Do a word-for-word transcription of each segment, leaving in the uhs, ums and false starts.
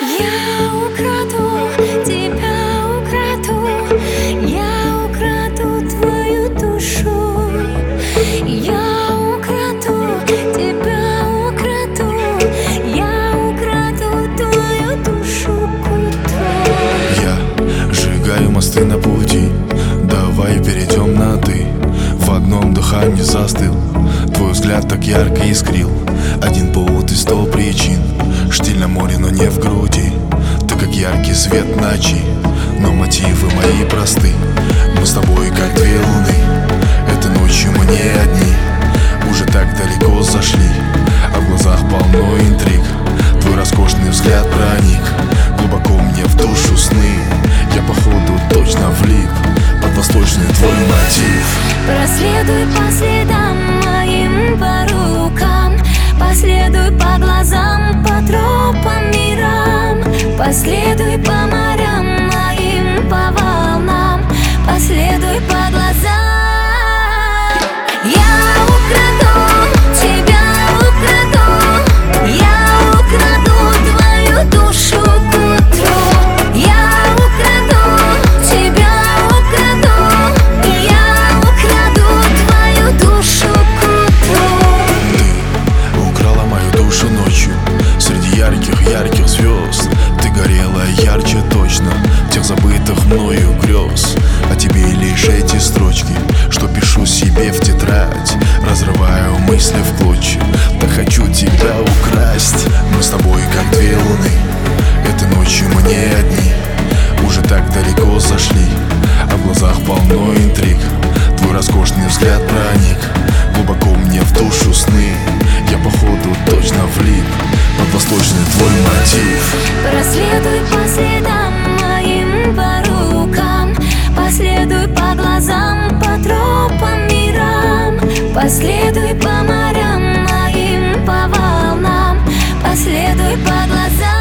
Я украду, тебя украду, я украду твою душу. Я украду, тебя украду, я украду твою душу к утру. Я сжигаю мосты на пути, давай перейдем на ты. В одном дыхании застыл, твой взгляд так ярко искрил. Один повод и сто причин, штиль на море, но не в груди. Ты как яркий свет ночи, но мотивы мои просты. Мы с тобой как две луны, этой ночью мы не одни. Уже так далеко зашли, а в глазах полно интриг. Твой роскошный взгляд проник глубоко мне в душу сны. Я походу точно влип под восточный твой мотив. Проследуй по следам моим, по рукам, последуй по глазам, по тропам мирам. Последуй по морям моим, по волнам, последуй по глазам. Я украду, тебя украду, я украду твою душу к утру. Я украду, тебя украду, я украду твою душу к утру. Ты украла мою душу ночью среди ярких-ярких звезд. Ты горела ярче точно тех забытых мною грез. А тебе лишь эти строчки, что пишу себе в тетрадь. Разрываю мысли в клочья, так хочу тебя украсть. Мы с тобой как две луны, этой ночью мы не одни. Уже так далеко зашли, а в глазах полно интриг. Твой роскошный взгляд проник глубоко мне в душу сны. Я походу точно влип под восточный твой мотив. Проследуй по следам моим, по рукам, последуй по глазам, по тропам мирам. Последуй по морям моим, по волнам, последуй по глазам.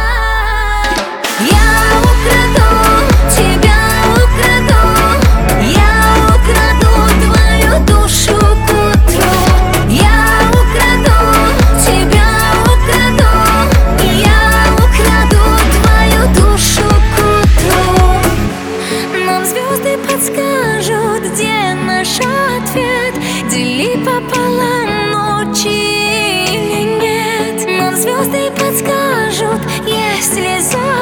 Я украду, тебя украду, я украду твою душу к утру. Я украду, тебя украду, я украду твою душу к утру. Нам звезды подскажут, где наш ответ. Дели пополам ночи или нет. Нам звезды подскажут, есть ли зор.